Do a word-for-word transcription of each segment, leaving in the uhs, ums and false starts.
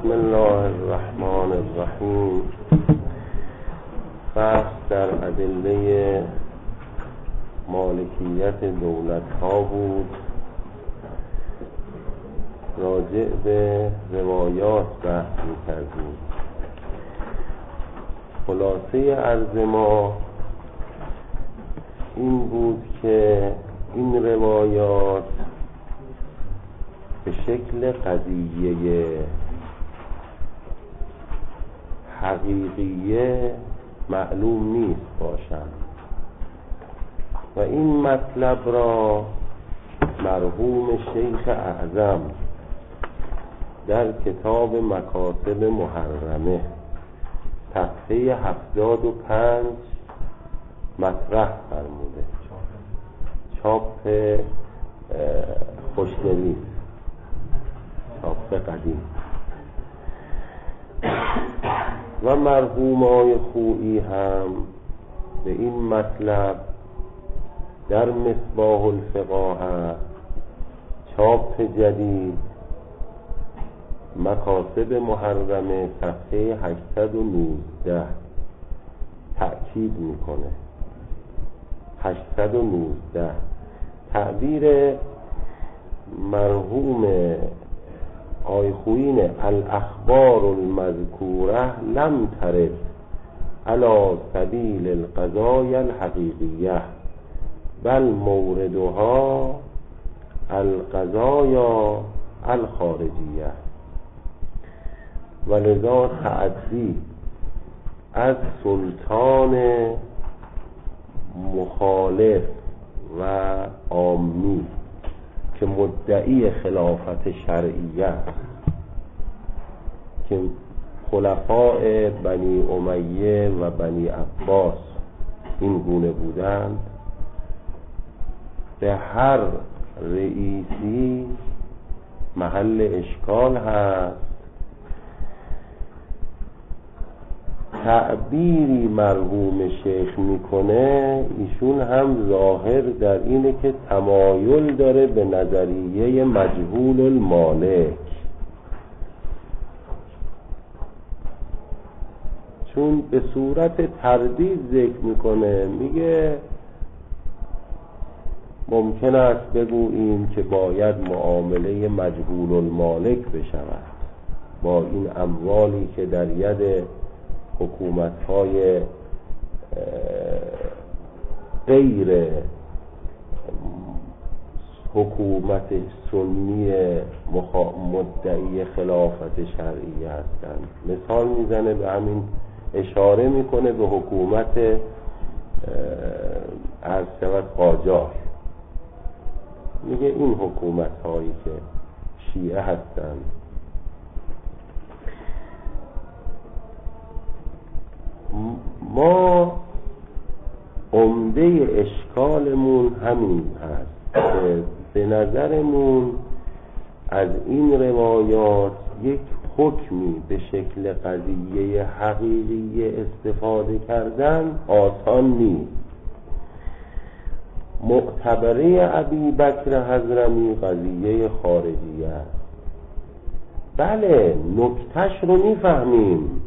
بسم الله الرحمن الرحیم. بحث در ادله مالکیت دولت ها بود، راجع به روایات بحث می‌کردیم. خلاصه عرض ما این بود که این روایات به شکل قضیه حقیقیه معلوم نیست باشند و این مطلب را مرحوم شیخ اعظم در کتاب مکاتب محرمه صفحه هفتاد و پنج مطرح فرموده. چاپ خوشنویس، چاپ قدیم. و مرحوم آقای خویی هم به این مطلب در مصباح الفقاهه چاپ جدید مکاتب محرمه صفحه هشتصد و نوزده تأکید میکنه. هشتصد و نوزده تعبیر مرحوم آقای خویی: الاخبار المذکوره لم ترد علی سبیل القضای الحقیقیه بل موردها القضایا الخارجیه. ولذا تعدی از سلطان مخالف و عامی که مدعی خلافت شرعیه که خلفاء بنی امیه و بنی عباس این گونه بودند، به هر رئیسی محل اشکال هست. تعبیری مرحوم شیخ میکنه، ایشون هم ظاهر در اینه که تمایل داره به نظریه مجهول المالک، چون به صورت تردید ذکر میکنه. میگه ممکن است بگوییم که باید معامله مجهول المالک بشود با این اموالی که در ید حکومت‌های غیر حکومت سنی مدعی خلافت شرعیه هستند. مثال میزنه، به همین اشاره میکنه به حکومت عرض شود قاجار. میگه این حکومت هایی که شیعه هستند. ما عمده اشکالمون همین هست که به نظرمون از این روایات یک حکمی به شکل قضیه حقیقی استفاده کردن آسان نیست. معتبره ابی بکر حضرمی قضیه خارجیه است. بله، نکتش رو میفهمیم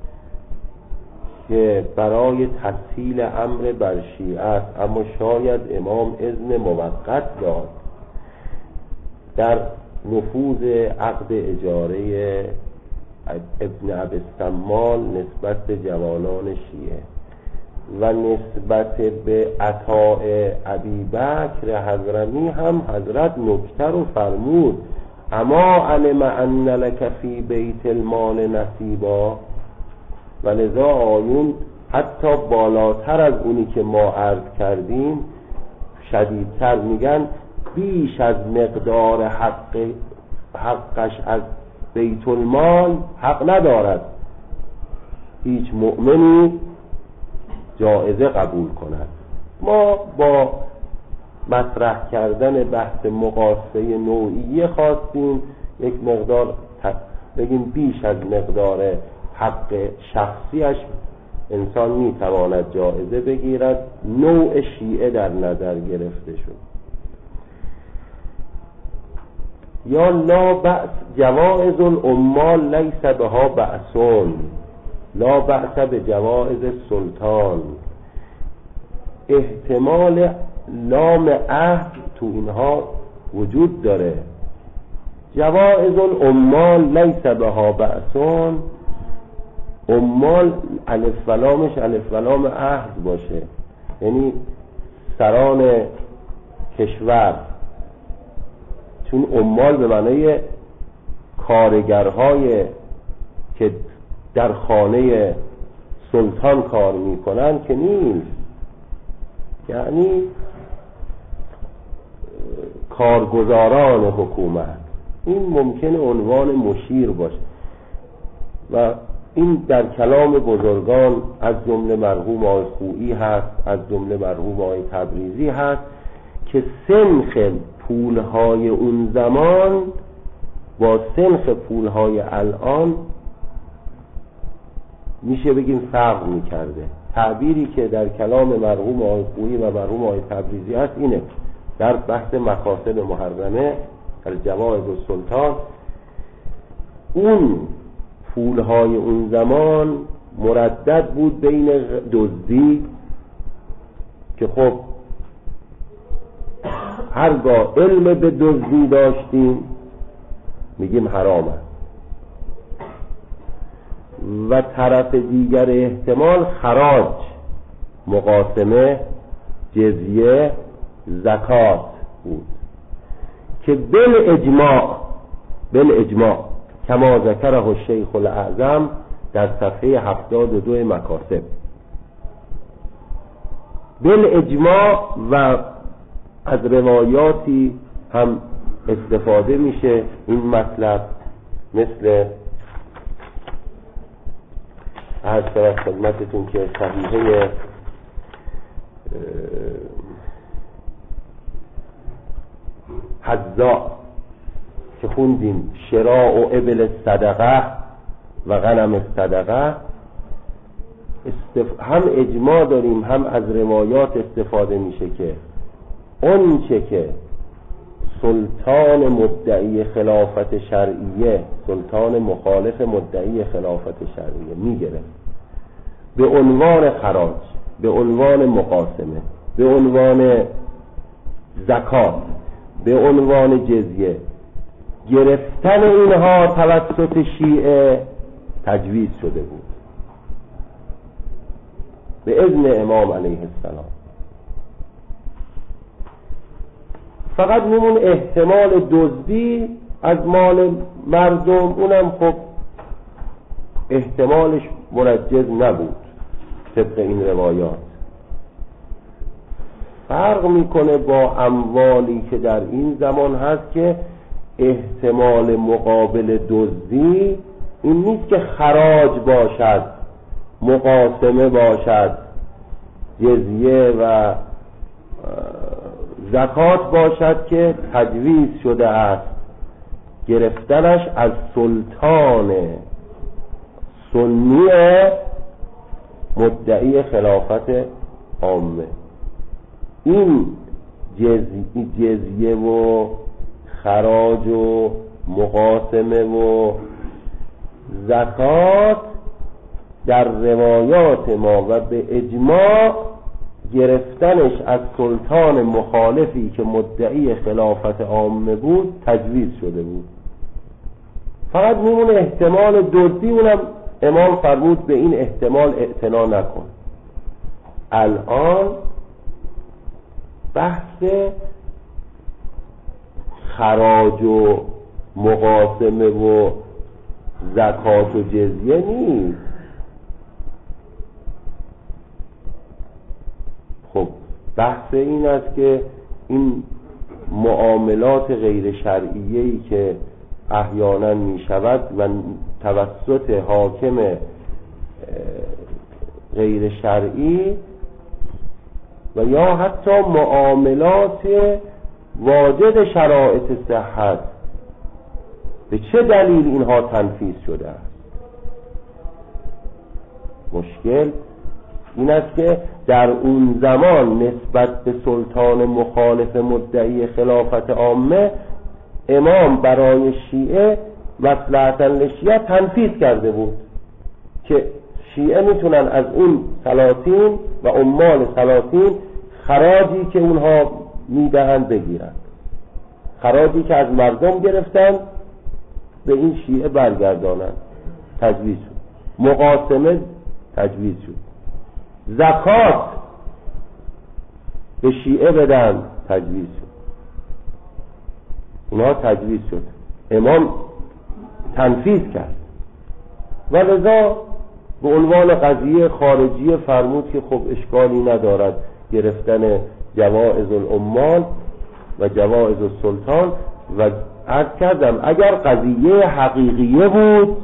که برای تسهیل امر بر شیعه است، اما شاید امام اذن موقت داد در نفوذ عقد اجاره ابن ابی السمال نسبت به جوانان شیعه و نسبت به عطاء ابی بکر حضرمی هم حضرت نکته رو فرمود: اما علم ان لک فی بیت المال نصیبا. و لذا آیون حتی بالاتر از اونی که ما عرض کردیم شدیدتر میگن بیش از مقدار حق حقش از بیت المال حق ندارد هیچ مؤمنی جایزه قبول کند. ما با مطرح کردن بحث مقایسه نوعیه خواستیم یک مقدار بگیم بیش از مقدار حق شخصیش انسان میتواند جایزه بگیرد. نوع شیعه در نظر گرفته شد. یا لا بأس جوائز العمال لیس بها بأسون، لا بأس به جوائز سلطان. احتمال لام عهد تو اینها وجود داره. جوائز العمال لیس بها بأسون، عمال الف و لامش الف و لام عهد باشه، یعنی سران کشور، چون عمال به معنای کارگرهای که در خانه سلطان کار میکنن که نیست، یعنی کارگزاران حکومت. این ممکنه عنوان مشیر باشه و این در کلام بزرگان از جمله مرحوم آقای خویی هست، از جمله مرحوم آقای تبریزی هست که سنخ پولهای اون زمان با سنخ پولهای الان میشه بگیم فرق میکرده. تعبیری که در کلام مرحوم آقای خویی و مرحوم آقای تبریزی هست اینه، در بحث مقاصد محرمه در جوائز السلطان، اون پولهای اون زمان مردد بود بین دزدی که خب هرگاه علم به دزدی داشتیم میگیم حرامه، و طرف دیگر احتمال خراج، مقاسمه، جزیه، زکات بود که بل اجماع بل اجماع کما ذکره الشیخ الاعظم در صفحه هفتاد و دو مکاسب، بل اجماع و از روایاتی هم استفاده میشه این مطلب، مثل عرض شود خدمتتون که صحیحه حذا که خوندیم شراء و ابل صدقه و غنم صدقه، استف... هم اجماع داریم هم از روایات استفاده میشه که اون چه که سلطان مدعی خلافت شرعیه، سلطان مخالف مدعی خلافت شرعیه میگیره به عنوان خراج، به عنوان مقاسمه، به عنوان زکات، به عنوان جزیه، گرفتن اینها توسط شیعه تجویز شده بود به اذن امام علیه السلام. فقط میمون احتمال دزدی از مال مردم، اونم خب احتمالش مرجز نبود طبق این روایات. فرق میکنه با اموالی که در این زمان هست که احتمال مقابل دزدی این نیست که خراج باشد، مقاسمه باشد، جزیه و زکات باشد که تجویز شده است گرفتنش از سلطان سنی مدعی خلافت عامه. این جزیه و خراج و مقاسمه و زکات در روایات ما و به اجماع گرفتنش از سلطان مخالفی که مدعی خلافت عامه بود تجویز شده بود. فقط میمونه احتمال دزدی، اونم امام فرمود به این احتمال اعتنا نکن. الان بحث خراج و مقاسمه و زکات و جزیه نیست. خب بحث این است که این معاملات غیر شرعیه‌ای که احیانا می شود و توسط حاکم غیر شرعی و یا حتی معاملات واجد شرایط صحت، به چه دلیل اینها تنفیذ شده است؟ مشکل این است که در اون زمان نسبت به سلطان مخالف مدعی خلافت عامه امام برای شیعه مصلحتاً لشیعه تنفیذ کرده بود که شیعه میتونن از اون سلاطین و عمال سلاطین خراجی که اونها میدهند بگیرن، خراجی که از مردم گرفتن به این شیعه برگردانن. تجویز شد. مقاسمه تجویز شد. زکات به شیعه بدن تجویز شد. اینها تجویز شد. امام تنفیذ کرد و لذا به عنوان قضیه خارجی فرمود که خب اشکالی ندارد گرفتن جوائز العمال و جوائز السلطان. و عرض کردم اگر قضیه حقیقیه بود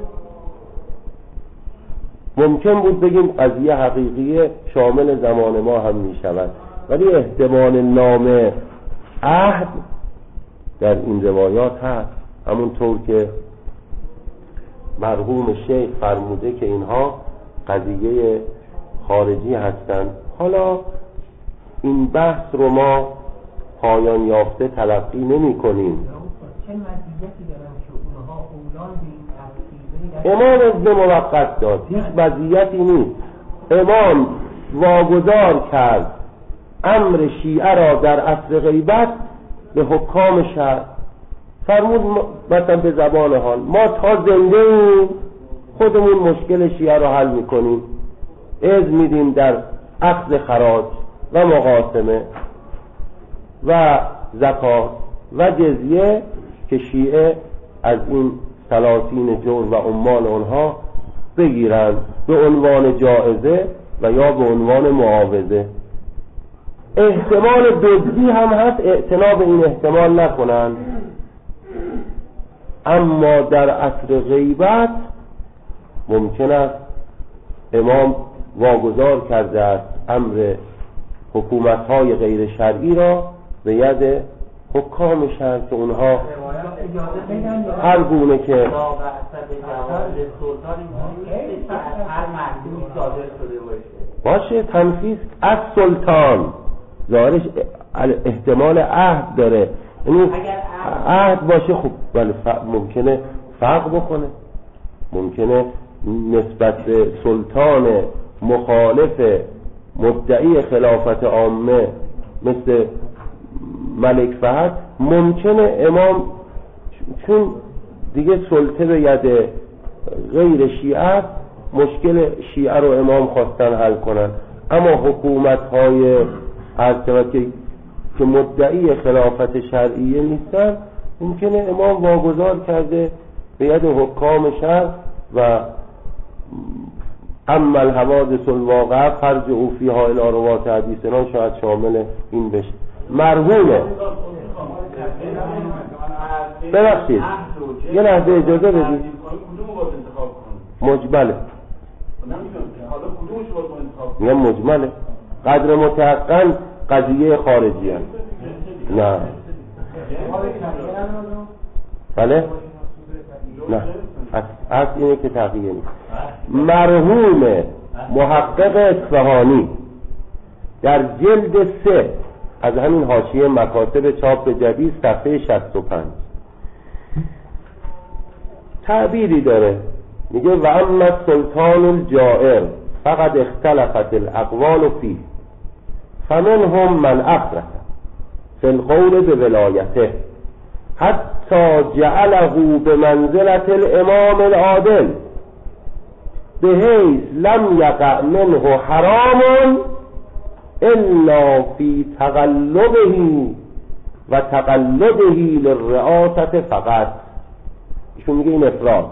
ممکن بود بگیم قضیه حقیقیه شامل زمان ما هم می شود، ولی احتمال نام عهد در این روایات هست، همونطور که مرحوم شیخ فرموده که اینها قضیه خارجی هستند. حالا این بحث رو ما پایان یافته تلقی نمی کنیم. چه مزیتی دارن که اونها اولان به این تفسیری امام ابن موقت داد، هیچ مزیتی نیست. امام واگذار کرد امر شیعه را در عصر غیبت به حکام شهر. فرمود مثلا به زبان حال ما تا زنده ایم خودمون مشکل شیعه را حل میکنیم، اذن میدیم در اخذ خراج و مقاسمه و زکات و جزیه که شیعه از این سلاطین جور و عمال آنها بگیرن به عنوان جائزه و یا به عنوان معاوضه. احتمال بدی هم هست، اعتنا به این احتمال نکنن. اما در عصر غیبت ممکن است امام واگذار کرده است امر حکومت‌های غیر شرعی را به ید حکام شهر که اونها هر گونه که باشه تنفیذ از سلطان ظاهرش احتمال عهد داره، یعنی عهد باشه خب ولی ممکنه فرق بکنه، ممکنه نسبت به سلطان مخالف مدعی خلافت عامه مثل ملک فهد ممکنه امام چون دیگه سلطه به ید غیر شیعه مشکل شیعه رو امام خواستن حل کنن، اما حکومت های که که مدعی خلافت شرعیه نیستن ممکنه امام واگذار کرده به ید حکام شهر و اما الحوادث الواقعه فرج او فیها الی روات حدیثنا شاید شامل این بشه. مرحومه ببخشید یه لحظه اجازه بدید مجمله میگم مجمله قدر متحقن قضیه خارجی هست. نه بله نه اصل اینه که تغییر نیست. مرحوم محقق اصفهانی در جلد سه از همین حاشیه مکاتب چاپ جدید صفحه شصت و پنج تعبیری داره، میگه و اما سلطان الجائر فقد اختلفت الاقوال فيه فمنهم من افرط فی القول به ولایته حتی جعله به منزلت الامام العادل بحیث لم یقع منه حرام الا فی تقلبه و تقلده للرئاسة فقط. ایشون میگه این افراد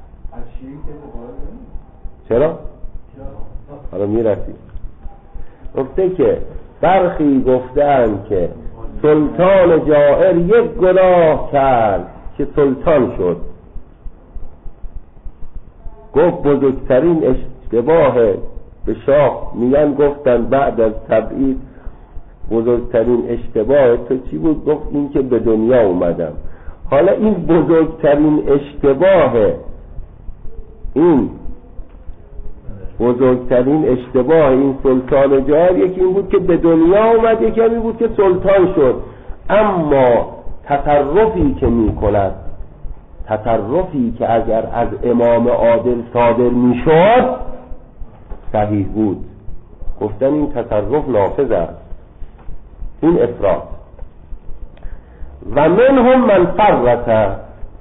چرا؟ حالا میرسید گفته که برخی گفتن که سلطان جائر یک گناه کرد که سلطان شد، گفت بزرگترین اشتباه به شاه میگن گفتن بعد از تبعید بزرگترین اشتباه تو چی بود؟ گفت این که به دنیا اومدم. حالا این بزرگترین اشتباه این بزرگترین اشتباه این سلطان جائر یکی این بود که به دنیا اومد، یکی این بود که سلطان شد. اما تصرفی که می کند، تصرفی که اگر از امام عادل صادر می شد صحیح بود، گفتن این تصرف نافذ است، این افراط. و منهم من فرط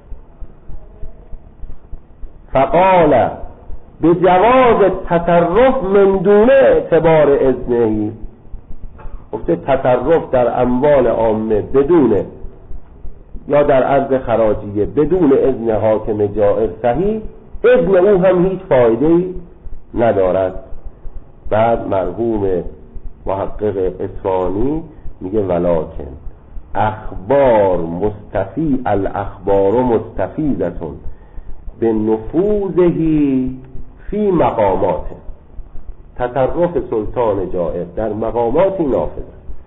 فقال به جواز تصرف من دون اعتبار اذنه، گفته تصرف در اموال عامه بدون یا در ارض خراجیه بدون اذن حاکم جائر صحیح، اذن او هم هیچ فایده‌ای ندارد. بعد مرحوم محقق اصفهانی میگه ولکن اخبار مستفی الاخبار مستفیدتون به نفوذهی فی مقامات، تصرف سلطان جائر در مقاماتی نافذ،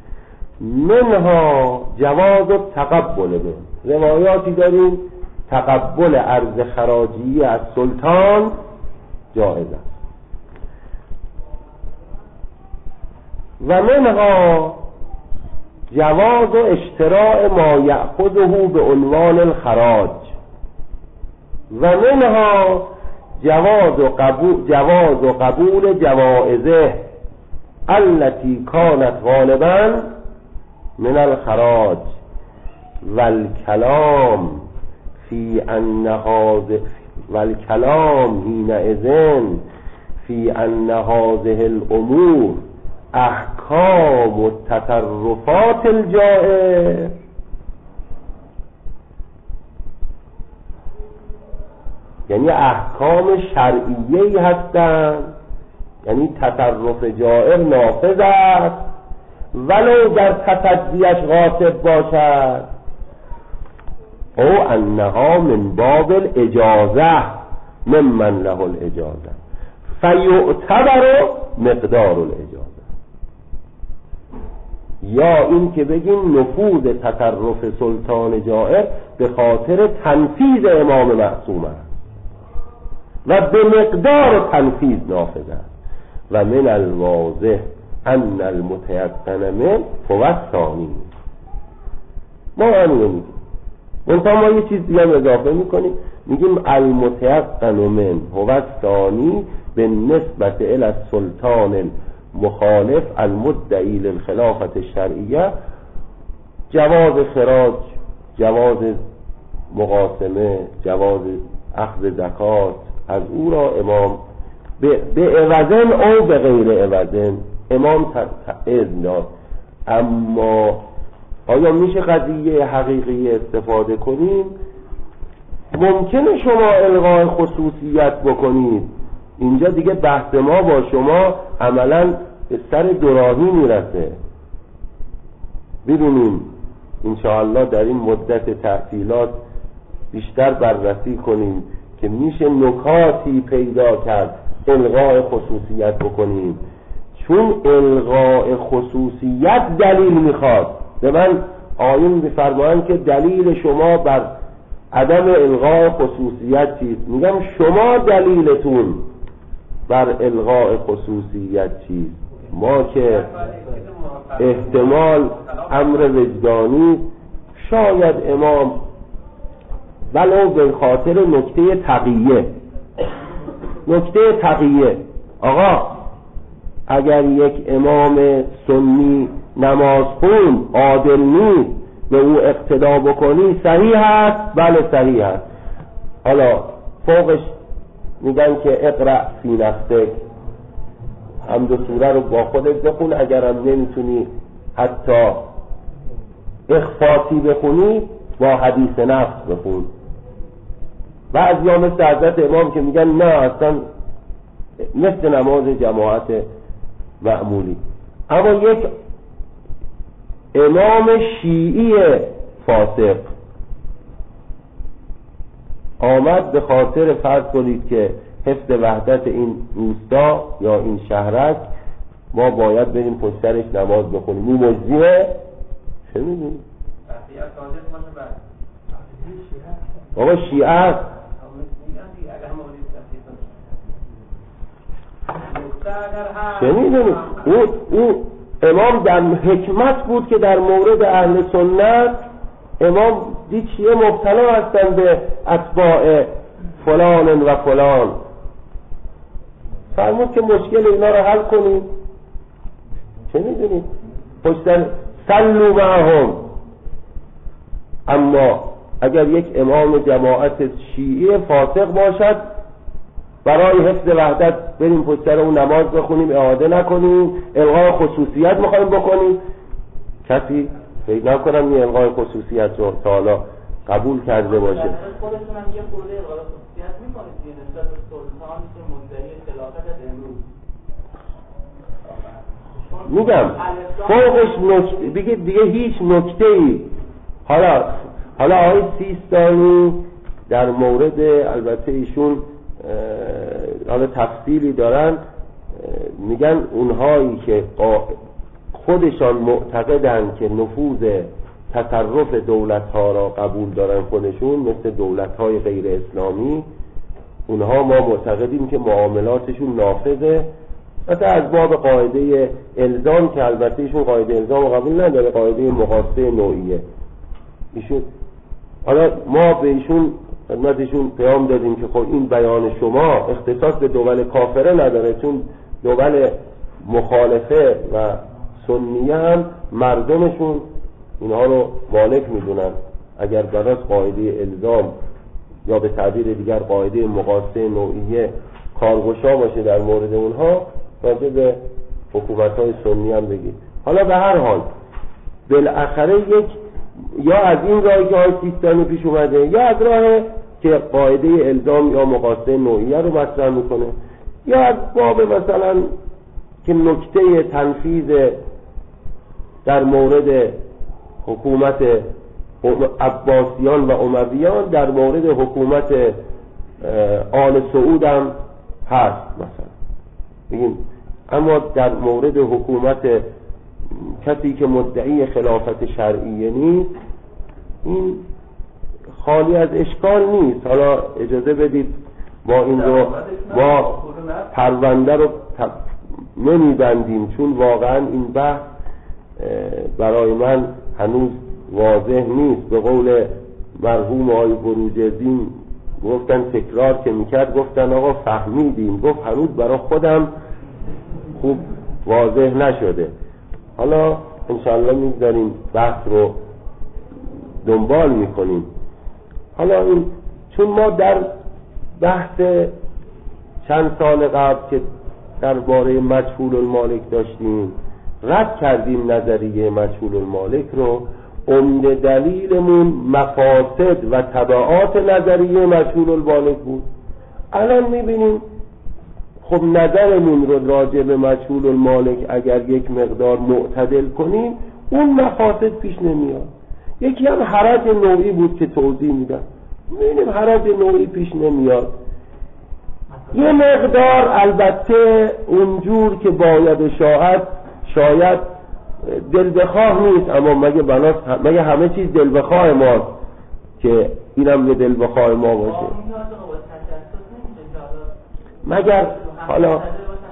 منها جواز تقبل به، روایاتی داریم تقبل ارز خراجی از سلطان جائز است، و منها جواز اشتراء ما یأخذه به عنوان الخراج، و منها جواز قبول جواز قبول جوائزه التي كانت غالبا من الخراج، والكلام في ان هذه والكلام حينئذ في ان هذه الامور احکام و تصرفات الجائر، یعنی احکام شرعیه‌ای هستند، یعنی تصرف جائر نافذ است ولو در تصدیش غاصب باشد، او انها من باب الاجازه ممن له الاجازه فیعتبر مقدار الاجازه، یا این که بگیم نفوذ تصرف سلطان جائر به خاطر تنفیذ امام معصوم است و به مقدار تنفیذ نافذ است. و من الواضح ان المتيقن من هو الثانی، ما همینو میگیم، منتها ما یه چیز دیگه اضافه میکنیم، میگیم المتيقن من هو الثانی بالنسبة الى السلطان مخالف المدعی للخلافت الشرعیه، جواز خراج، جواز مقاسمه، جواز اخذ زکات از او را امام به عوضن او به غیر عوضن امام اذن داد. اما آیا میشه قضیه حقیقی استفاده کنیم؟ ممکنه شما الغای خصوصیت بکنید، اینجا دیگه بحث ما با شما عملا به سر دوراهی میرسه. ببینیم انشاءالله در این مدت تعطیلات بیشتر بررسی کنیم که میشه نکاتی پیدا کرد الغای خصوصیت بکنیم، چون الغای خصوصیت دلیل میخواد. به من آیون میفرمایند که دلیل شما بر عدم الغای خصوصیت چیست؟ میگم شما دلیلتون بر الغای خصوصیت چیست؟ ما که احتمال امر وجدانی، شاید امام ولو به خاطر نکته تقیه، نکته تقیه آقا اگر یک امام سنی نماز خون عادل نیست به او اقتدا بکنی صحیح هست؟ بله صحیح هست. حالا فوقش میگن که اقرأ فی نفسک، هم دو سوره رو با خودت بخون، اگرم نمیتونی حتی اخفاتی بخونی با حدیث نفس بخون. بعضی ها مثل حضرت امام که میگن نه اصلا مثل نماز جماعت معمولی. اما یک امام شیعی فاسق آمد به خاطر فرض کنید که حفظ وحدت این روستا یا این شهرک ما باید بریم پشترش نماز بخونیم، این مجزیه؟ چه میدونی؟ بابا شیعه هست. چه میدونی؟ او, او امام در حکمت بود که در مورد اهل سنت امام دید چیه مبتلا هستن به اتباع فلان و فلان، فرمود که مشکل اینا رو حل کنیم. چه میدونید پشتن سلو معهم. اما اگر یک امام جماعت شیعی فاسق باشد، برای حفظ وحدت بریم پشت سر اون نماز بخونیم، اعاده نکنیم، الغای خصوصیت میخوایم بکنیم، کسی فکر نکنم این الغای خصوصیت رو تا حالا قبول کرده باشه. خودتون هم یه خورده الغای خصوصیت میکنید دیگه نسبت به سلطان که مدعی خلافت از امروز. میگم فوقش نکته دیگه دیگه هیچ نکته ای. حالا حالا آقای سیستانی در مورد، البته ایشون حالا تفصیلی دارن، میگن اونهایی که خودشان معتقدن که نفوذ تصرف دولت ها را قبول دارن خودشون، مثل دولت های غیر اسلامی، اونها ما معتقدیم که معاملاتشون نافذه، حتی از باب قاعده الزام، که البته ایشون قاعده الزام رو قبول نداره، قاعده مقاصه نوعیه ایشون. حالا ما به ایشون خدمتشون پیام دادیم که خب این بیان شما اختصاص به دول کافره نداره، چون دول مخالفه و سنیه هم مردمشون اینها رو مالک میدونن. اگر درست قاعده الزام یا به تعبیر دیگر قاعده مقاصه نوعیه کارگشا باشه در مورد اونها، راجع به حکومت‌های سنی هم بگید. حالا به هر حال بالاخره یک یا از این راهی که آقای سیستانی پیش اومده، یا از راه که قاعده الزام یا مقاصه نوعیه رو مطرح میکنه، یا از باب مثلا که نکته تنفیذ در مورد حکومت عباسیان و امویان در مورد حکومت آل سعود هم هست مثلا بگیم. اما در مورد حکومت کسی که مدعی خلافت شرعیه نیست، این خالی از اشکال نیست. حالا اجازه بدید ما این رو ما پرونده رو نمیبندیم، چون واقعا این بحث برای من هنوز واضح نیست. به قول مرحوم آقای بروجردین گفتن، تکرار که میکرد، گفتن آقا فهمیدیم، گفت هنوز برای خودم خوب واضح نشده. حالا انشاءالله میگذاریم بحث رو دنبال میکنیم. حالا این چون ما در بحث چند سال قبل که درباره مجهول المالک داشتیم، رد کردیم نظریه مجهول المالک رو. عمده دلیلمون مفاسد و تبعات نظریه مجهول المالک بود. الان میبینیم خب نظرمون رو راجع به مجهول المالک اگر یک مقدار معتدل کنیم، اون مفاسد پیش نمیاد. یکی هم حرج نوعی بود که توضیح میدم، میبینیم حرج نوعی پیش نمیاد. یه مقدار البته اونجور که باید شاید شاید دل بخواه نیست، اما مگه بناس مگه همه چیز دل بخواه ماست که اینم به دل بخواه ما باشه؟ مگر حالا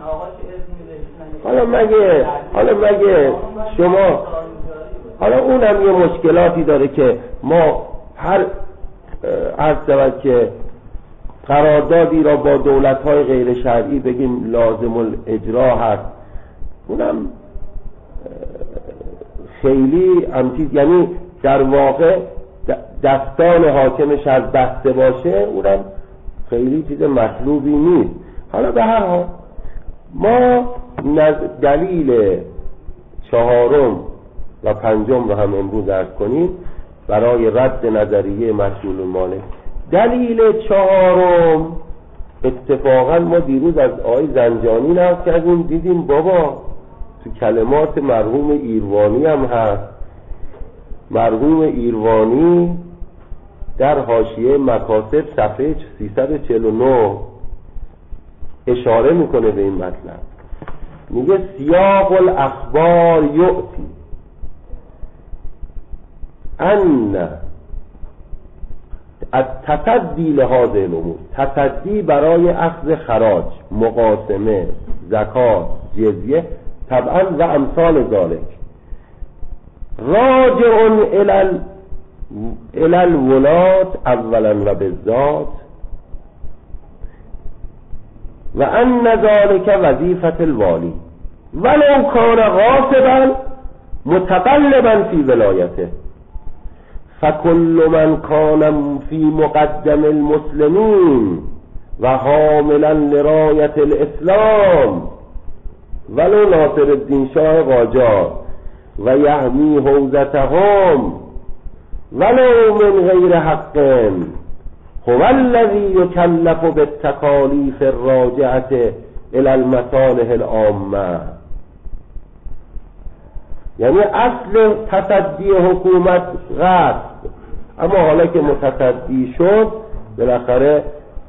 حالا مگه حالا مگه شما حالا اونم یه مشکلاتی داره که ما هر عرض شود که قراردادی را با دولت‌های غیر شرعی بگیم لازم الاجرا هست، اونم خیلی امتیز، یعنی در واقع دستان حاکمش از بسته باشه، اونم خیلی چیز مطلوبی نیست. حالا به هر حال ما دلیل چهارم و پنجم رو هم امروز عرض کنیم برای رد نظریه مجهول المالک. دلیل چهارم اتفاقا ما دیروز از آقای زنجانی نقل کردیم، دیدیم بابا تو کلمات مرحوم ایروانی هم هست. مرحوم ایروانی در حاشیه مکاسب صفحه سیصد و چهل و نه اشاره میکنه به این مطلب، میگه سیاق الاخبار یعطی ان التصدی لهذه الامور، تصدی برای اخذ خراج، مقاسمه، زکات، جزیه طبعا و امثال ذالک، راجع الی الال ولات اولا و بالذات و ان ذلك وظیفة الوالی ولو کان غاصبا متقلبا فی ولایته فکل من کان فی مقدم المسلمین و حاملا لرایت الاسلام ولو ناصر الدین شاه قاجار و یحمی حوزتهم ولو من غیر حق هو الذی یکلف بالتکالیف الراجعه الى المصالح العامه. یعنی اصل تصدی حکومت غصب، اما حالا که متصدی شد بالاخره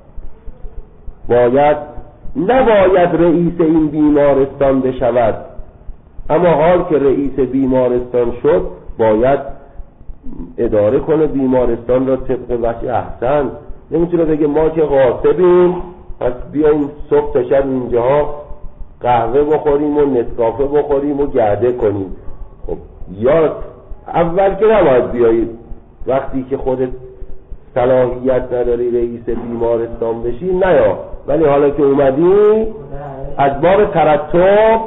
باید نباید رئیس این بیمارستان بشود، اما حال که رئیس بیمارستان شد باید اداره کنه بیمارستان را طبق وجه احسن. نمیتونه بگه ما که غاصبیم پس بیایم صبح تا شب اینجاها قهوه بخوریم و نسکافه بخوریم و گرده کنیم. خب یا اول که نباید بیایید، وقتی که خودت صلاحیت نداری رئیس بیمارستان بشی نیا، ولی حالا که اومدی از باب ترتب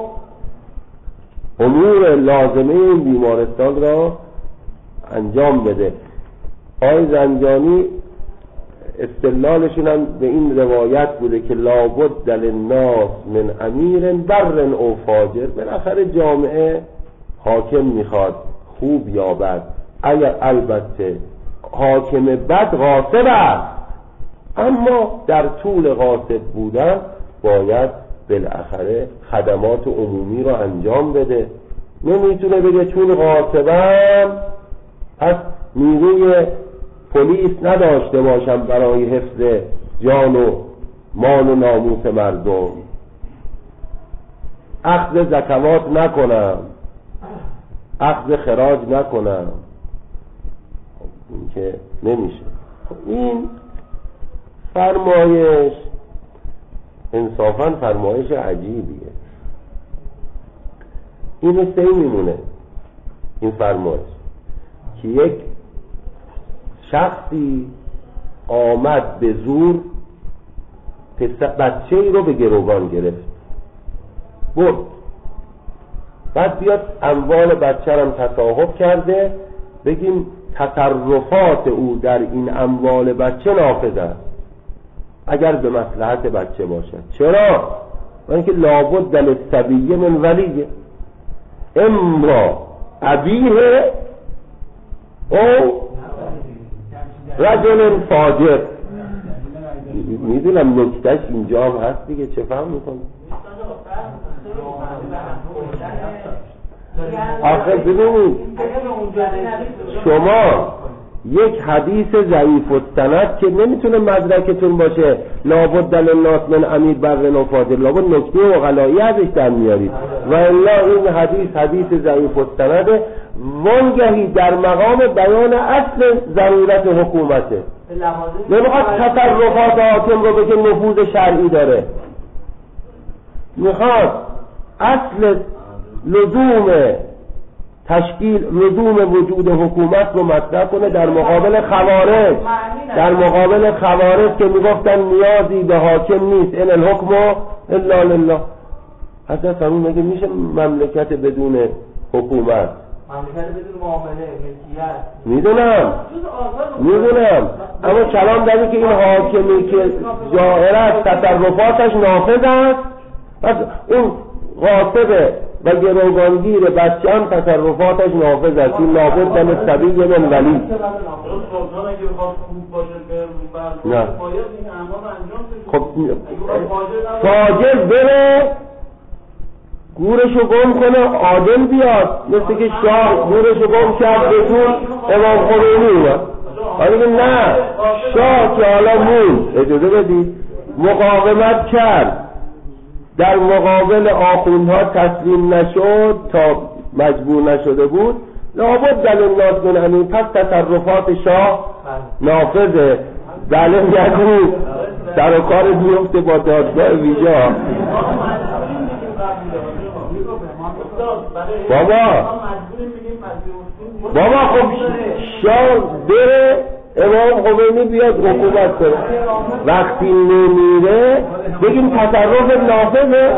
امور لازمه این بیمارستان را انجام بده. آقای زنجانی استدلالشون هم به این روایت بوده که لابد للناس من امیر بر او فاجر. بالاخره جامعه حاکم میخواد خوب یا بد، اگر البته حاکم بد غاصب است، اما در طول غاصب بودن باید بالاخره خدمات عمومی رو انجام بده. نمیتونه بگه چون غاصبم پس نیروی پلیس نداشته باشم برای حفظ جان و مال و ناموس مردم، اخذ زکوات نکنم، اخذ خراج نکنم. این که نمیشه. این فرمایش انصافاً فرمایش عجیبیه. این سه میمونه این فرمایش که یک شخصی آمد به زور بچه ای رو به گروگان گرفت برد، بعد بیاد اموال بچه هم تصاحب کرده، بگیم تصرفات او در این اموال بچه نافذ است اگر به مصلحت بچه باشد. چرا؟ و اینکه لابد للصبی من ولیه اما ابیه او رجل فاجر. میدونم نکتهش اینجا هم هست دیگه، چه فهم میکنم؟ آخه ببینید شما یک حدیث ضعیف السند که نمیتونه مدرکتون باشه لابد للناس من امیر بر و فاجر، لابد نکته عقلایی ازش در میارید و الا این حدیث حدیث ضعیف السند وانگهی در مقام بیان اصل ضرورت حکومته. نمیخواد تصرفات حاکم رو بگه نفوذ شرعی داره، میخواد اصل لزوم تشکیل لزوم وجود حکومت رو مطرح کنه در مقابل خوارج، در مقابل خوارج که میگفتن نیازی به حاکم نیست، ان الحکم الا لله. حضرت فرمود مگه میشه مملکت بدون حکومت؟ مملکت بدون معامله ملکیت میدونم میدونم اما کلام داری که این حاکمی که ظاهر است تصرفاتش نافذ است، پس اون غاصب و گروگانگیر بچه هم تصرفاتش نافذ است. این لابد للصبی من ولی. نه خب فاجر بره گورشو گم کنه عادل بیاد، مثل که شاه گورشو گم کرد بدون امام خمینی اومد. حالا نه شاه که حالا مون اجازه بدید مقاومت کرد، در مقابل آخوندها تسلیم نشد تا مجبور نشده بود، لابد للناس من امیر، پس تصرفات شاه نافذه. بله یعنی در کار بیفته با دادگاه ویژه. بابا بابا خب شاه بره امام خمینی بیاد حکومت کنه، وقتی نمیره بگیم تصرف نافذه.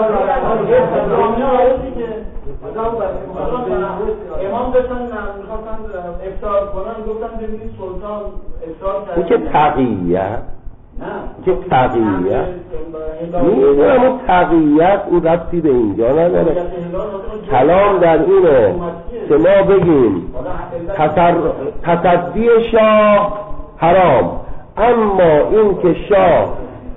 امام داشتن میخواستن افطار کنن، گفتن ببینید سلطان افطار کرد. این که تقییت که تقییت میدونم اون تقییت اون ربطی به اینجا نداره. کلام در اینه که ما بگیم تصدی شاه حرام، اما این که شاه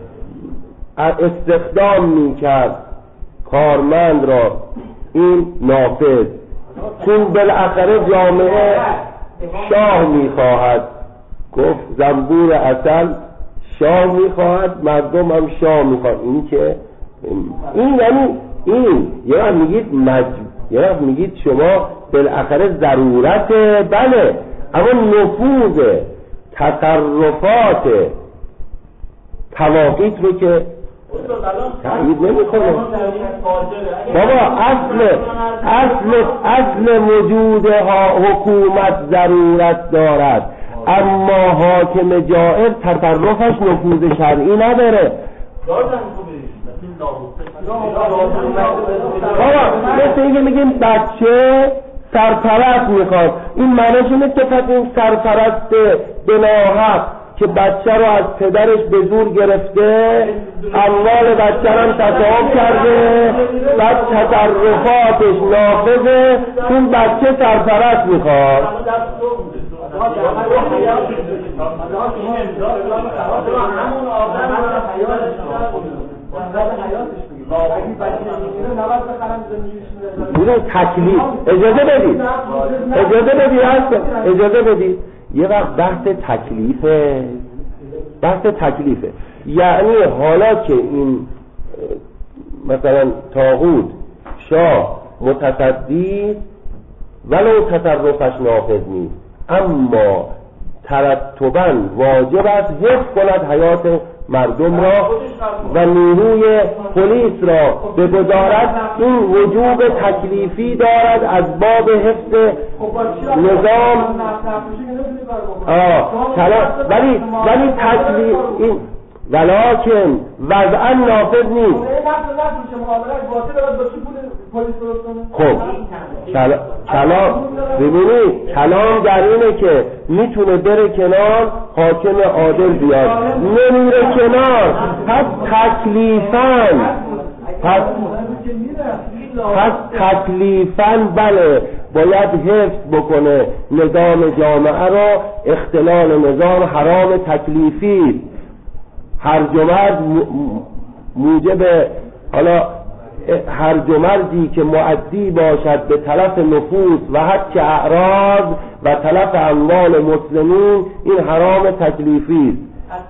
استخدام میکرد کارمند را این نافذ، چون بالاخره جامعه شاه میخواهد، گفت زنبور اصل شاه میخواهد، مردم هم شاه میخواهد. این که این یعنی این یه وقت میگید مج... یه وقت میگید شما بالاخره ضرورته، بله، اما نفوذ تصرفات تواقیت رو که تایید نمیکنه. بابا اصل اصل اصل وجود حکومت ضرورت دارد، اما حاکم جائر تصرفش نفوذ شرعی نداره. بابا مثل اینکه میگیم بچه سرپرست میخواد، این معنیش اینه که پس این سرپرست به ناحق که بچه رو از پدرش به زور گرفته، اموال بچه رو تصاحب کرده، بعد تصرفاتش نافذه، اون بچه سرپرست میخواد. بوده تکلیف. اجازه بدید اجازه بدید اجازه بدید یه وقت بحث تکلیفه بحث تکلیفه یعنی حالا که این مثلا طاغوت شاه متصدی ولو تصرفش نافذ نیست، اما ترتباً واجب است حفظ کند حیات مردم را و نیروی پلیس را بگذارد. این وجوب تکلیفی دارد از باب حفظ نظام. آه ولی ولی تکلیف این ولکن وضعا نافذ نیست. خب کلام ببینید کلام در اینه که میتونه بره کنار، حاکم عادل بیاد، نمیره کنار، پس تکلیفاً پس پس تکلیفاً بله باید حفظ بکنه نظام جامعه را. اختلال نظام حرام تکلیفی، هرج و مرج موجب حالا هرج و مرجی که مؤدی باشد به تلف نفوس و حق اعراض و تلف اموال مسلمین، این حرام تکلیفی است.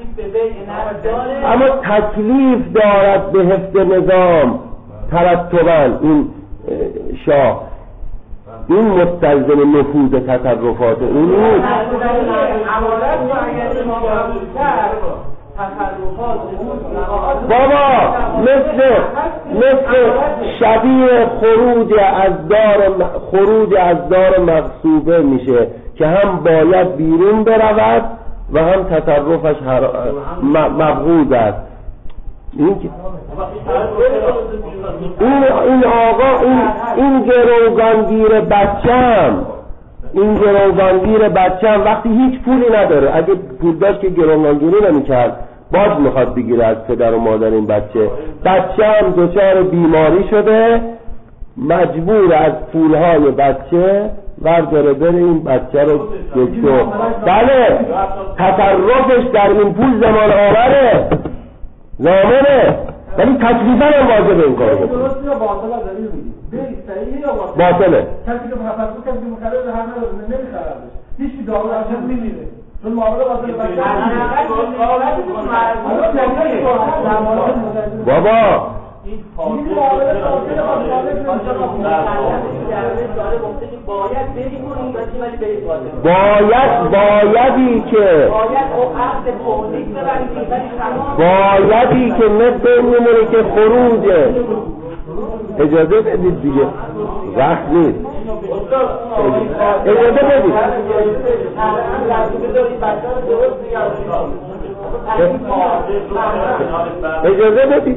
اما تکلیف دارد به حفظ نظام ترتباً این شاه، این مستلزم نفوذ تصرفات اون نیست. بابا مثل مثل شبیه خروج از دار خروج از دار مغصوبه میشه که هم باید بیرون برود و هم تصرفش مبغوض است. این این این آقا این این گروگانگیر بچه‌م این گروگانگیر بچه‌م وقتی هیچ پولی نداره، اگه پول داشت که گروگانگیری نمی‌کرد، باج میخواد بگیره از پدر و مادر این بچه. بچه‌م دچار بیماری شده، مجبور از پولهای بچه ورداره بره این بچه رو دکتر. بله تصرفش در این پول زمان آوره، زامنه، ولی تکلیفاً هم واجب این کارو بکنه. باطله. کسی که مخفف کسی که مخرج هر نمیخره نمیخره هیچ کی داور اصلا نمیره چون معامله باطل باشه. بابا این باید بایدی که بایدی که مثل میمونه که خروجه. اجازه بدید دیگه وقت نیست. اجازه بدید اجازه بدید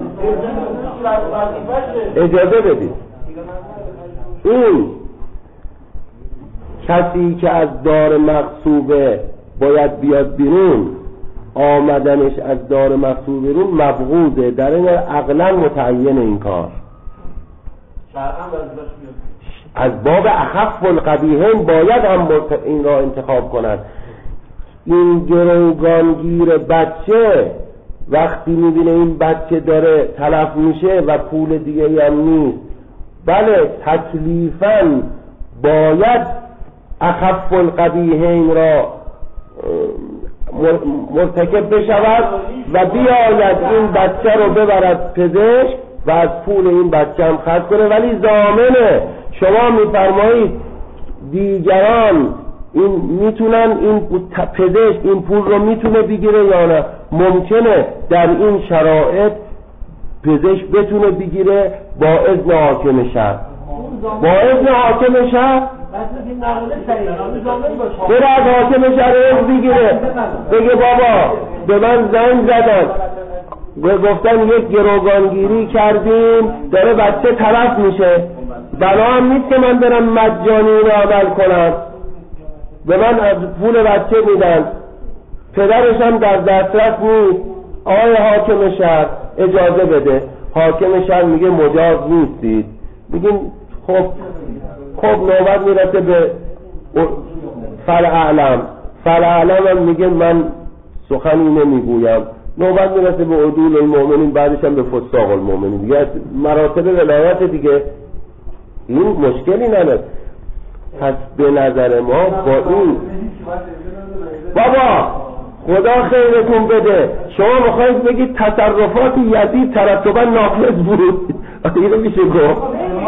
اجازه بدید این کسی که از دار مغصوبه باید بیاد بیرون، آمدنش از دار مغصوب بیرون مبغوضه، در این عقلا متعین این کار از باب اخف القبیحین باید هم این را انتخاب کنند. این گروگانگیر بچه وقتی میبینه این بچه داره تلف میشه و پول دیگه هم نیست، بله تکلیفاً باید اخف القبیحین را مرتکب بشود و بیاید این بچه رو ببرد پزشک و از پول این بچه هم خرج کنه. ولی ضامنه شما میفرمایید دیگران این میتونن این پزشک این پول رو میتونه بگیره یا نه؟ ممکنه در این شرایط پزشک بتونه بگیره با اذن حاکم شهر، با اذن حاکم شهر بره از حاکم شهر اذن بگیره، بگه بابا به من زنگ زدن به گفتن یک گروگانگیری کردیم داره بچه تلف میشه، بنا هم نیست که من برم مجانی رو عمل کنم، به من از پول بچه میدن، پدرش هم در دسترس نیست، آقای حاکم شهر اجازه بده. حاکم شهر میگه مجاز نیستید، میگیم خب خب نوبت میرسه به فالاعلم، فالاعلم هم میگه من سخنی نمیگویم، نوبت میرسه به عدول المؤمنین، بعدش هم به فساق المؤمنین، دیگه مراتب ولایت دیگه. این مشکلی نداره. پس به نظر ما با این بابا خدا خیرتون بده، شما میخواید بگید تصرفات یزید ترتبا ناقص بود، اینو میشه گفت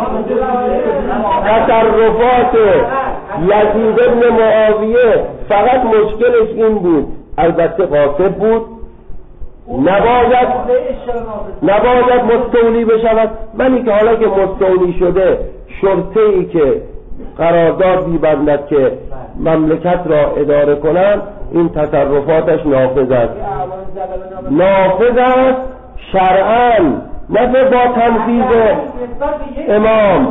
تصرفات یزید ابن معاویه فقط مشکلش این بود، البته قاصد بود، نباید نباید مستولی بشود، ولی که حالا که مستولی شده شرطه ای که قرارداد می‌بندد که مملکت را اداره کنند، این تصرفاتش نافذ است، نافذ است شرعاً، نه با تنفیذ امام.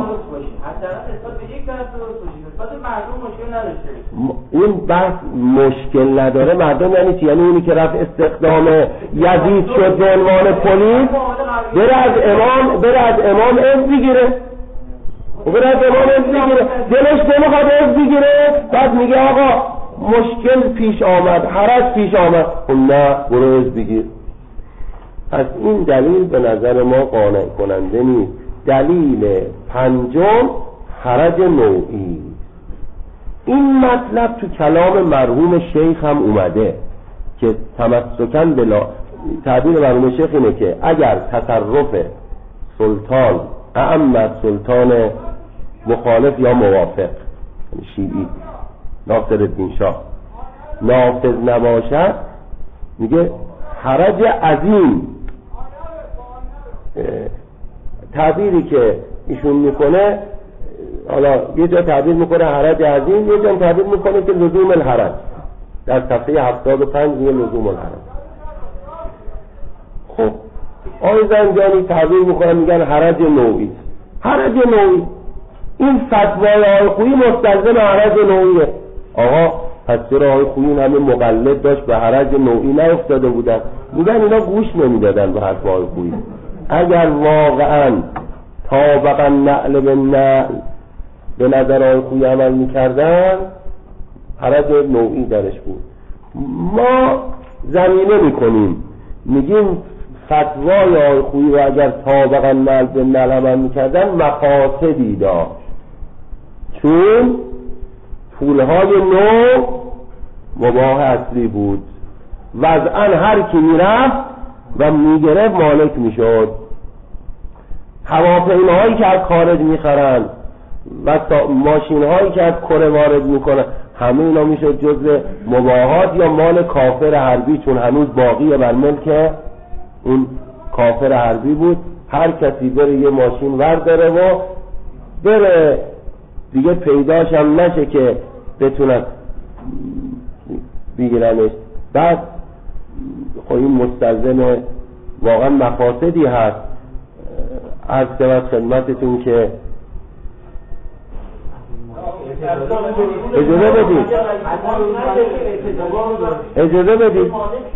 این بحث مشکل نداره. مردم یعنی چی؟ یعنی اونی که رفت استخدام یزید شد به عنوان پلیس بره از امام بره از امام اذن بگیره، بره از امام اذن بگیره، دلش نمیخواد اذن بگیره، بعد میگه آقا مشکل پیش آمد، حرج پیش آمد، نه برو اذن بگیر. پس این دلیل به نظر ما قانع کننده نیست. دلیل پنجم حرج نوعی. این مطلب تو کلام مرحوم شیخ هم اومده که تمسکن بلا، تعبیر مرحوم شیخ اینه که اگر تصرف سلطان اعم سلطان مخالف یا موافق شیعی ناصرالدین شاه نافذ نباشد، میگه حرج عظیم. تعبیری که ایشون میکنه، حالا یه جا تعبیر میکنه حرج عظیم، یه جا تعبیر میکنه که لزوم الحرج، در صفحه هفتاد و پنج میگه لزوم الحرج. خب آقای زنجانی تعبیر میکنن میگن حرج نوعی. حرج نوعی این فتوای آقای خویی مستلزم حرج نوعیه. آقا پس چرا آقای خویی این همه مقلد داشت به حرج نوعی نیفتاده بودن؟ میگن اینا گوش نمیدادن به حرف آقای خویی. اگر واقعا طابقا نعل به نعل به نظر آقای خویی عمل میکردن، حرج نوعی درش بود. ما زمینه میکنیم، میگیم فتوای آقای خویی رو اگر طابقا نعل به نعل عمل میکردن مقاصدی داشت، چون پولهای نو مباح اصلی بود، وضعا هر کی میرفت و میگرفت مالک میشد. هواپیماهایی که از خارج میخرن و ماشین هایی که از کره وارد میکنن، همه اینا میشد جزء مباحات یا مال کافر حربی، چون هنوز باقیه بر ملک اون کافر حربی بود. هر کسی بره یه ماشین ورداره و بره دیگه پیداش هم نشه که بتونن بگیرنش. بعد خب این مستلزم واقعا مفاسدی هست. عرض شود خدمتتون که اجازه بدید اجازه بدید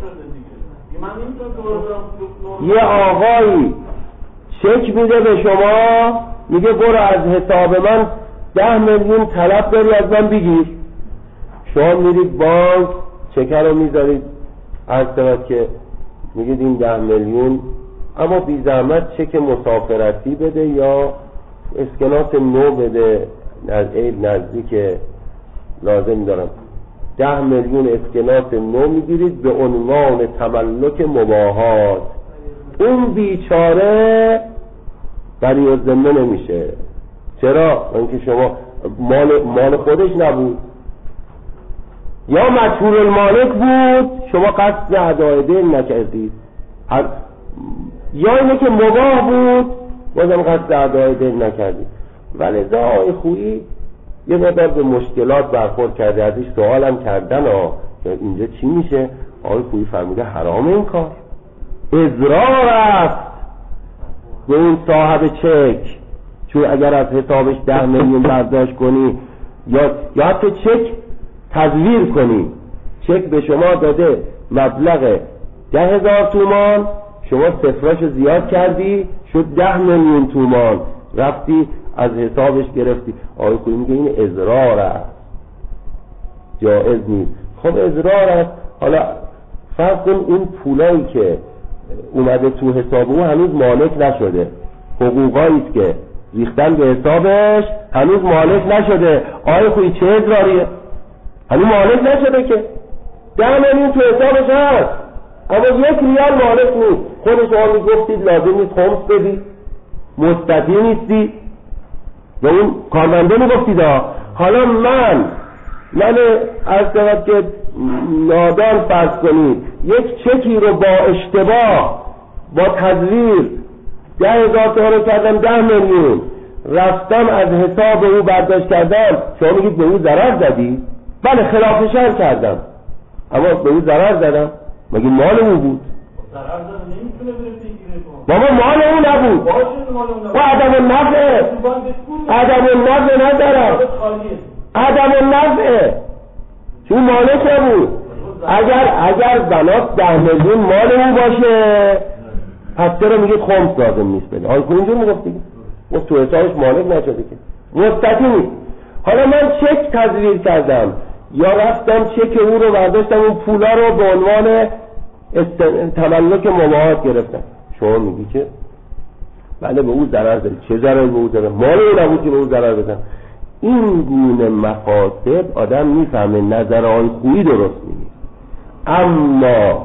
یه آقایی چک میده به شما، میگه برو از حساب من ده میلیون طلب داری از من بگیر. شما میرید بانک چک رو میذارید، عرض شود که میگید این ده میلیون، اما بی زحمت چک مسافرتی بده یا اسکناس نو بده، از عید نزدیک لازم دارم. ده میلیون اسکناس نو میگیرید به عنوان تملک مباهات. اون بیچاره بری الذمه نمیشه. چرا؟ اینکه شما مال مال خودش نبود، یا مجهول المالک بود، شما قصد ادای دین نکردید، یا اینه که مباح بود بازم قصد ادای دین نکردید. ولی ذا آقای خویی یه مقدار به مشکلات برخورد کرده، ازش سوالم کردن ها که اینجا چی میشه. آقای خویی فرموده حرام این کار، اضرار است به اون صاحب چک، چون اگر از حسابش ده میلیون برداشت کنی یا یا حتی چک تزویر کنی، چک به شما داده مبلغ ده هزار تومان، شما صفراشو زیاد کردی شد ده میلیون تومان، رفتی از حسابش گرفتی. آقای خویی میگه این اضرار است، جائز نیست. خب اضرار است. حالا فرض کن این پولایی که اومده تو حساب او هنوز مالک نشده، حقوقایی است که ریختن به حسابش هنوز مالک نشده. آقای خویی چه اضراریه؟ هنوز مالک نشده که ده میلیون تو حسابش هست اما یک ریال مالک نیست. خود شما میگفتید لازم نیست خمس بدی، مستطیع نیستی، و اون کارمنده میگفتید. حالا من من از طرف که نادان فرض کنید یک چکی رو با اشتباه با تزویر ده هزار تومان رو کردم ده میلیون، رفتم از حساب او برداشت کردم، شما میگید به او ضرر زدی؟ بله خلاف شرع کردم اما به او ضرر زدم، مگه مال او بود؟ ضرر زدن نمیتونه بره بگیره. بابا مال او نبود، و عدم النفع عدم النفع ندارم، عدم النفع چون مالک نبود. اگر اگر بنات ده میلیون مال او باشه پس چرا میگید خمس لازم نیست بده؟ آن که اینجور میگفت دیگه و تو حسابش مالک نشده که مستطیع نیست. حالا من چک تزویر کردم یا رفتم چک او رو برداشتم، اون پولا رو به عنوان است... تملک مباهات گرفتم. شما میگی که بله به او ضرر داری. چه ضرری به او ضرر؟ مال او نبود که به او ضرر بدم. این گونه مفاسد آدم میفهمه نظر آن خویی درست میگه. اما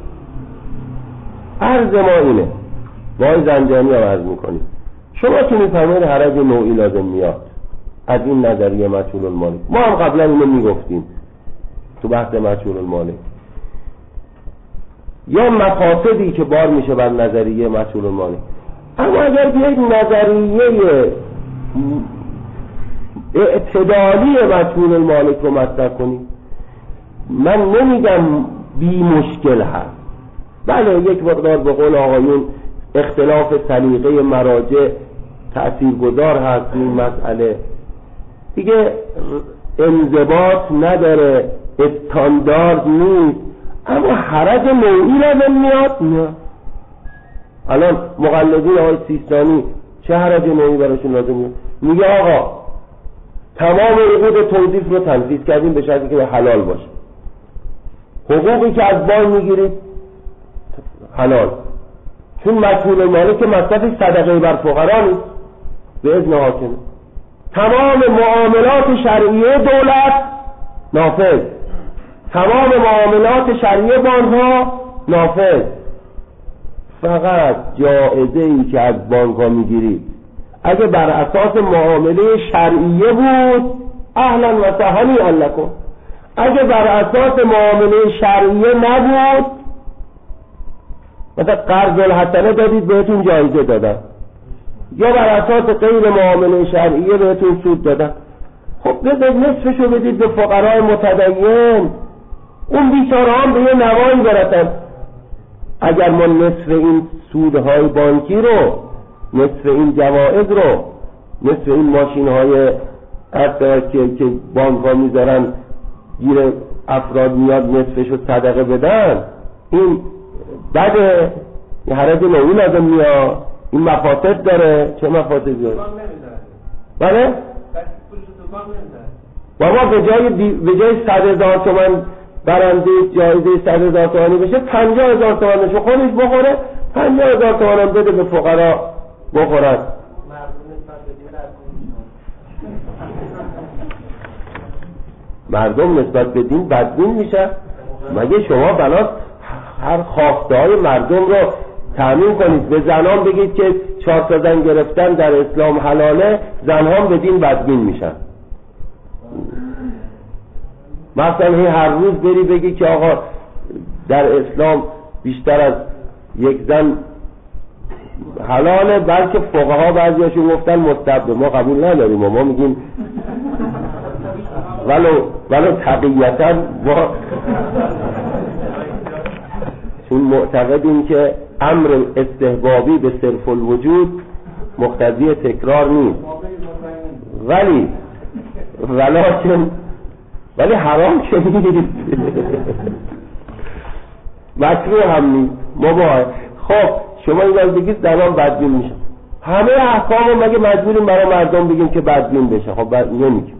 عرض ما اینه، وای زنجانی هم عرض میکنیم، شما که میفهمید حرج نوعی لازم میاد از این نظریه مجهول المالک. ما هم قبلا اینو میگفتیم تو بحث مجهول المالک. یا مفاسدی که بار میشه بر نظریه مجهول المالک. اما اگر بیایید نظریه اعتدالی مجهول المالک رو مطرح کنیم، من نمیگم بی مشکل هست، بله یک مقدار به قول آقایون اختلاف سلیقه مراجع تأثیرگذار هست این مسئله دیگه، انضباط نداره، استاندارد نیست، اما حرج نوعی لازم میاد. نه الان مقلدین آقای سیستانی چه حرج نوعی براشون لازم میاد؟ میگه آقا تمام عقود توظیف رو تنفیذ کردیم به شرطی که حلال باشه، حقوقی که از بانک میگیرید حلال، چون مجهول المالک که مصرف صدقه بر فقرا نیست به اذن حاکم. تمام معاملات شرعیه دولت نافذ، تمام معاملات شرعیه بانک‌ها نافذ، فقط جائزه ای که از بانک‌ها میگیرید اگه بر اساس معامله شرعیه بود اهلا و سهلا لکم، اگه بر اساس معامله شرعیه نبود، مثلا قرض الحسنه دادید بهتون جایزه دادن، یا بر اساس غیر معامله شرعیه بهتون سود دادن، خب بذار نصفشو بدید به فقرای متدین، اون بیچاره هم به یه نوایی برسن. اگر ما نصف این سودهای بانکی رو، نصف این جوائز رو، نصف این ماشین های که که بانک ها میذارن گیر افراد میاد نصفشو صدقه بدن، این بده، این حرج نوعی لازم میاد، این مفاسد داره. چه مفاسدی داره؟ بله؟ بابا به جای دی... به جای صد هزار تومن برنده جایزه صد هزار تومانی بشه، پنجاه هزار تومنشو خودش بخوره، پنجاه هزار تومن هم بده به فقرا بخورن. مردم نسبت به دین بدبین میشه. مگه شما بناست هر خواسته های مردم رو تأمین کنید؟ به زنان بگید که چهار تا زن گرفتن در اسلام حلاله، زنها به دین بدبین میشن. مثلا هر روز بری بگی که آقا در اسلام بیشتر از یک زن حلاله، بلکه فقها بعضیاشون گفتن مستحب، ما قبول نداریم و ما میگیم ولو ولو تقییتا ما چون معتقدیم که امر استحبابی به صرف الوجود مقتضی تکرار نیست، ولی ولکن ولی حرام که نیست، مکروه هم نیست، مباح. خب شما این وقت بگید زنان بدبین میشن، همه احکام رو مگه مجبوریم برای مردم بگیم که بدبین بشه؟ خب نمیگیم.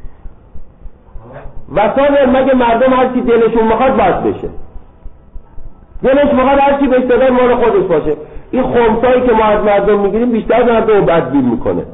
وسایل مگه مردم هر چی دلشون میخواد باید بشه؟ دلش میخواد هر چی بهش دادن مال خودش باشه. این خمسایی که ما از مردم میگیریم بیشتر مردم رو بدبین میکنه.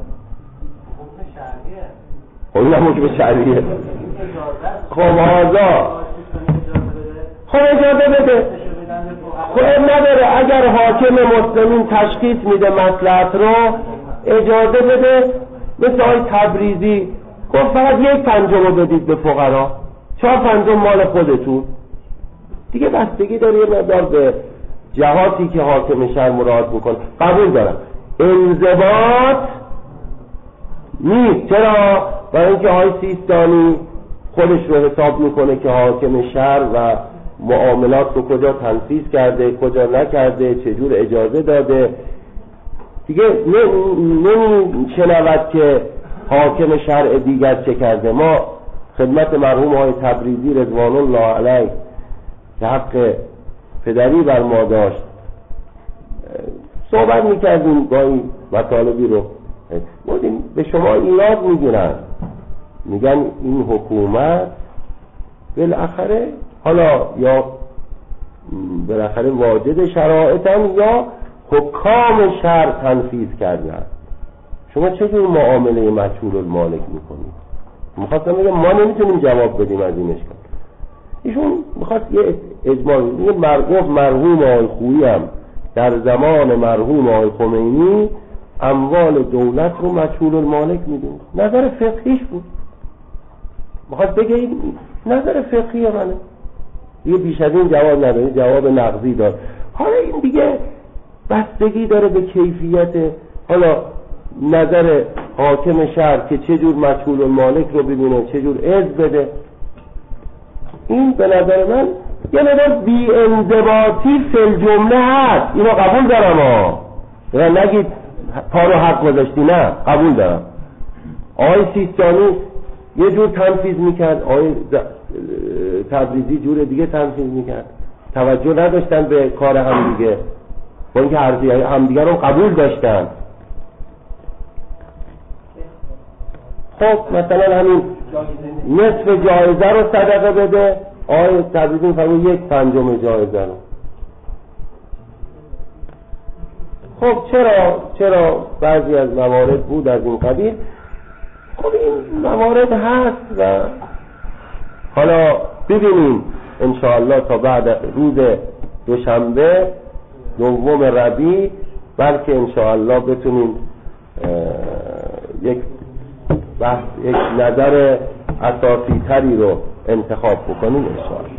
خب این هم حکم شرعیه. خب آزا خب اجازه بده. خب نداره، اگر حاکم مسلمین تشخیص میده مصلحت رو اجازه بده. مثل آقای تبریزی گفت فقط یک پنجم رو بدید به فقرا، چهار پنجم مال خودتون. دیگه بستگی داره یه مقدار به جهاتی که حاکم شهر مراعات میکنه. قبول دارم انضباط نیست. چرا؟ برای اینکه آقای سیستانی خودش رو حساب میکنه که حاکم شهر و معاملات رو کجا تنفیذ کرده، کجا نکرده، چجور اجازه داده. دیگه نمیشنود که حاکم شرع دیگر چه کرده. ما خدمت مرحوم آقای تبریزی رضوان الله علیه که حق پدری بر ما داشت صحبت میکردیم، گاهی مطالبی رو بودیم به شما ایراد میگیرن، میگن این حکومت بالاخره حالا یا بالاخره واجد شرایطن یا حکام شهر تنفیذ کردن. شما چطور معامله مجهول المالک میکنید؟ میخواستم بگم ما نمیتونیم جواب بدیم از این اشکال. ایشون میخواست یه اجماع یه مرحوم مرحوم آقای خویی هم در زمان مرحوم آقای خمینی اموال دولت رو مجهول المالک میدون. نظر فقهیش بود، میخواست بگه این نظر فقهی منه. یه بیش از این جواب نداره، جواب نقضی دار. حالا این دیگه بستگی داره به کیفیت حالا نظر حاکم شهر که چجور مجهول المالک رو ببینه، چجور اذن بده. این به نظر من یه مدار بی انضباطی فی الجمله هست. اینو قبول دارم ها، نگید پا رو حق گذاشتی، نه قبول دارم. آقای سیستانی یه جور تنفیذ میکرد، آقای تبریزی جور دیگه تنفیذ میکرد، توجه نداشتن به کار هم دیگه، با اینکه هم دیگه رو قبول داشتن. خب مثلا همین نصف جایزه رو صدقه بده، آقای تبریزی میفرمون یک پنجم جایزه رو. خب چرا چرا بعضی از موارد بود از این قبیل. خب این موارد هست و حالا ببینیم انشاءالله تا بعد روز دوشنبه دوم ربیع بلکه انشاءالله بتونیم یک بحث یک نظر اساسی تری رو انتخاب بکنیم انشاءالله.